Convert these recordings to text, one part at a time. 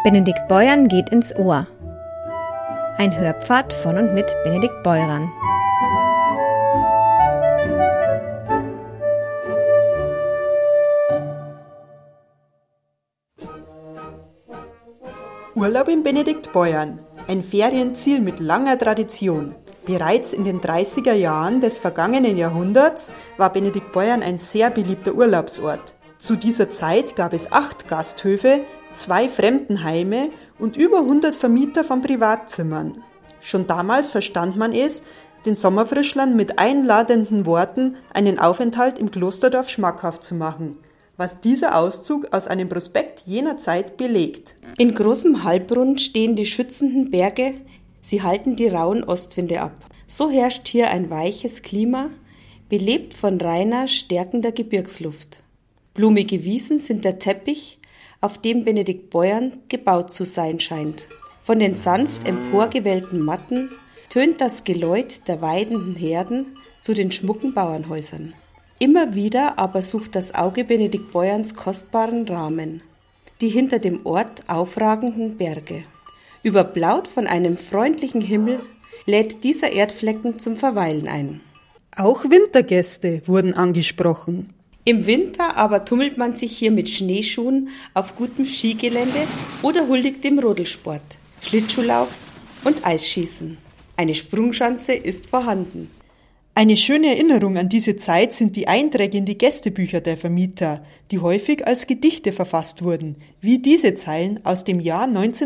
Benedikt Beuern geht ins Ohr. Ein Hörpfad von und mit Benedikt Beuern. Urlaub in Benedikt Beuern, ein Ferienziel mit langer Tradition. Bereits in den 30er Jahren des vergangenen Jahrhunderts war Benedikt Beuern ein sehr beliebter Urlaubsort. Zu dieser Zeit gab es 8 Gasthöfe, 2 Fremdenheime und über 100 Vermieter von Privatzimmern. Schon damals verstand man es, den Sommerfrischlern mit einladenden Worten einen Aufenthalt im Klosterdorf schmackhaft zu machen, was dieser Auszug aus einem Prospekt jener Zeit belegt. In großem Halbrund stehen die schützenden Berge, sie halten die rauen Ostwinde ab. So herrscht hier ein weiches Klima, belebt von reiner, stärkender Gebirgsluft. Blumige Wiesen sind der Teppich, auf dem Benedikt Beuern gebaut zu sein scheint. Von den sanft emporgewellten Matten tönt das Geläut der weidenden Herden zu den schmucken Bauernhäusern. Immer wieder aber sucht das Auge Benedikt Beuerns kostbaren Rahmen, die hinter dem Ort aufragenden Berge. Überblaut von einem freundlichen Himmel lädt dieser Erdflecken zum Verweilen ein. Auch Wintergäste wurden angesprochen. Im Winter aber tummelt man sich hier mit Schneeschuhen auf gutem Skigelände oder huldigt dem Rodelsport, Schlittschuhlauf und Eisschießen. Eine Sprungschanze ist vorhanden. Eine schöne Erinnerung an diese Zeit sind die Einträge in die Gästebücher der Vermieter, die häufig als Gedichte verfasst wurden, wie diese Zeilen aus dem Jahr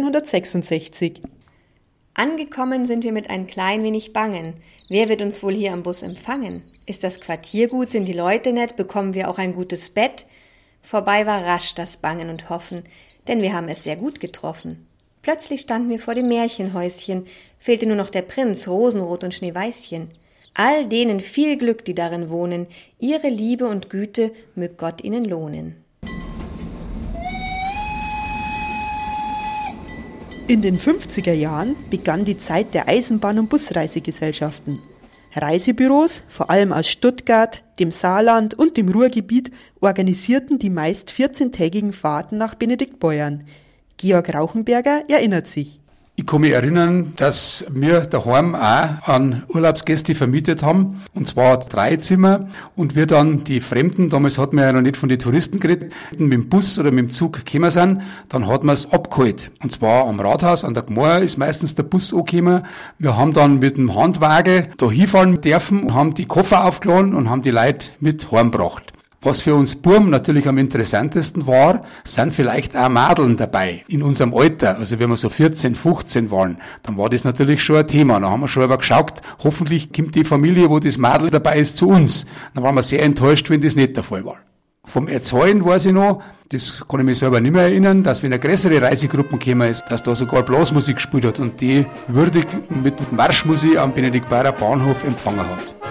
1966. Angekommen sind wir mit ein klein wenig Bangen. Wer wird uns wohl hier am Bus empfangen? Ist das Quartier gut, sind die Leute nett, bekommen wir auch ein gutes Bett? Vorbei war rasch das Bangen und Hoffen, denn wir haben es sehr gut getroffen. Plötzlich standen wir vor dem Märchenhäuschen, fehlte nur noch der Prinz, Rosenrot und Schneeweißchen. All denen viel Glück, die darin wohnen, ihre Liebe und Güte mög Gott ihnen lohnen. In den 50er Jahren begann die Zeit der Eisenbahn- und Busreisegesellschaften. Reisebüros, vor allem aus Stuttgart, dem Saarland und dem Ruhrgebiet, organisierten die meist 14-tägigen Fahrten nach Benedikt Beuern. Georg Rauchenberger erinnert sich. Ich kann mich erinnern, dass wir daheim auch an Urlaubsgäste vermietet haben, und zwar 3 Zimmer, und wir dann die Fremden, damals hat man ja noch nicht von den Touristen geredet, mit dem Bus oder mit dem Zug gekommen sind, dann hat man es abgeholt. Und zwar am Rathaus, an der Gmor ist meistens der Bus angekommen. Wir haben dann mit dem Handwagen da hinfahren dürfen und haben die Koffer aufgeladen und haben die Leute mit heimgebracht. Was für uns Burm natürlich am interessantesten war, sind vielleicht auch Madeln dabei in unserem Alter. Also wenn wir so 14, 15 waren, dann war das natürlich schon ein Thema. Da haben wir schon aber geschaut, hoffentlich kommt die Familie, wo das Madel dabei ist, zu uns. Dann waren wir sehr enttäuscht, wenn das nicht der Fall war. Vom Erzählen weiß ich noch, das kann ich mich selber nicht mehr erinnern, dass wenn eine größere Reisegruppe gekommen ist, dass da sogar Blasmusik gespielt hat und die würdig mit Marschmusik am Benedikt Beuern Bahnhof empfangen hat.